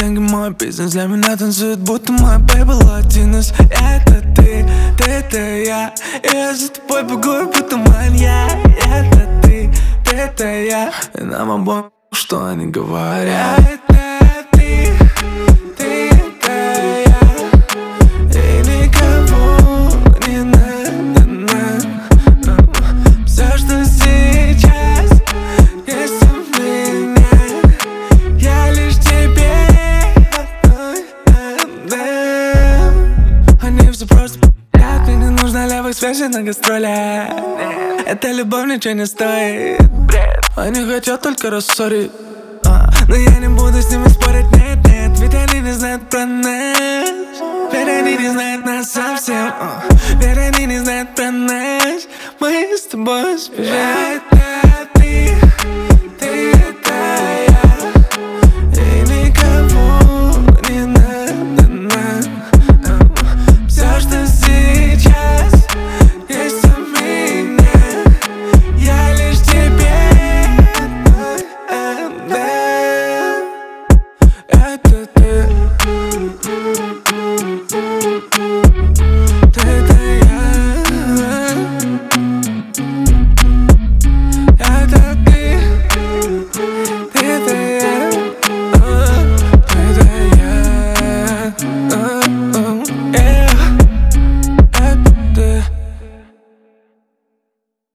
деньги мой бизнес. Для меня танцует, будто мой бэйби латинос. Это ты, это я. И я за тобой бегу, будто маньяк. Это ты, это я. И нам обоим, что они говорят. Это ты, это я. И никого не надо. Все, что сейчас есть у меня, я лишь тебе отдам. Они все просто пи***ят, мне не нужна левых связей на гастролях. Эта любовь ничего не стоит. Они хотят только рассорить, но я не буду с ними спорить, нет, нет. Ведь они не знают про нас. Ведь они не знают нас совсем. Ведь они не знают про нас. Мы с тобой сбежать.